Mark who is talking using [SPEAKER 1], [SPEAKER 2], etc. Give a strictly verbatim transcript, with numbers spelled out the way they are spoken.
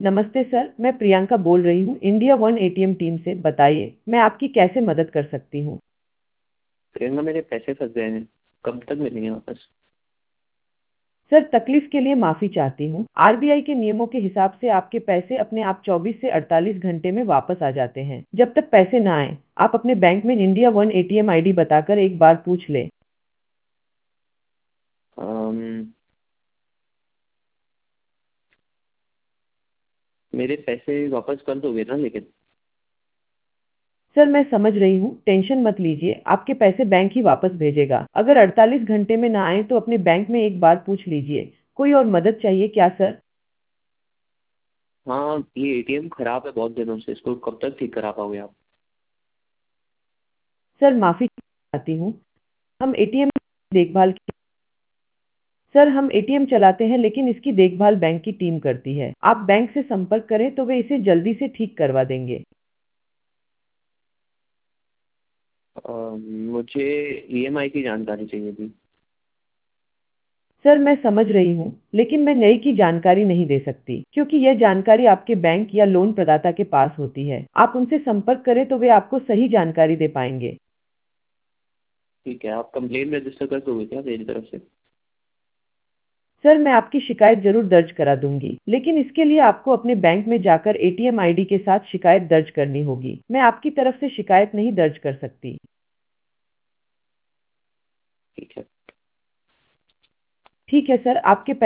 [SPEAKER 1] नमस्ते सर, मैं प्रियंका बोल रही हूँ इंडिया वन एटीएम टीम से। बताइए, मैं आपकी कैसे मदद कर सकती हूँ?
[SPEAKER 2] प्रियंका, मेरे पैसे फंस गए हैं। कब तक मिलेंगे वापस?
[SPEAKER 1] सर, तकलीफ के लिए माफ़ी चाहती हूँ। आरबीआई के नियमों के हिसाब से आपके पैसे अपने आप चौबीस से अड़तालीस घंटे में वापस आ जाते हैं। जब तक पैसे ना आए, आप अपने बैंक में इंडिया वन एटीएम आईडी बताकर एक बार पूछ लें।
[SPEAKER 2] अम्म, मेरे पैसे वापस कर दोगे ना लेकिन?
[SPEAKER 1] सर, मैं समझ रही हूँ, टेंशन मत लीजिए, आपके पैसे बैंक ही वापस भेजेगा। अगर अड़तालीस घंटे में ना आए तो अपने बैंक में एक बार पूछ लीजिए। कोई और मदद चाहिए क्या सर?
[SPEAKER 2] हाँ, ये एटीएम खराब है बहुत दिनों से। इसको कब तक ठीक करा पाओगे आप?
[SPEAKER 1] सर, माफ़ी चाहती हूँ। हम एटीएम देखभाल की सर, हम एटीएम चलाते हैं लेकिन इसकी देखभाल बैंक की टीम करती है। आप बैंक से संपर्क करें तो वे इसे जल्दी से ठीक करवा देंगे।
[SPEAKER 2] अम्म, मुझे ईएमआई की जानकारी चाहिए थी।
[SPEAKER 1] सर, मैं समझ रही हूँ, लेकिन मैं नई की जानकारी नहीं दे सकती क्योंकि यह जानकारी आपके बैंक या लोन प्रदाता के पास होती है। आप उनसे संपर्क करें तो वे आपको सही जानकारी दे पाएंगे।
[SPEAKER 2] ठीक है, आप कंप्लेन रजिस्टर कर दोगे क्या मेरी तरफ से?
[SPEAKER 1] सर, मैं आपकी शिकायत जरूर दर्ज करा दूंगी, लेकिन इसके लिए आपको अपने बैंक में जाकर एटीएम आईडी के साथ शिकायत दर्ज करनी होगी। मैं आपकी तरफ से शिकायत नहीं दर्ज कर सकती।
[SPEAKER 2] ठीक है।
[SPEAKER 1] ठीक है सर, आपके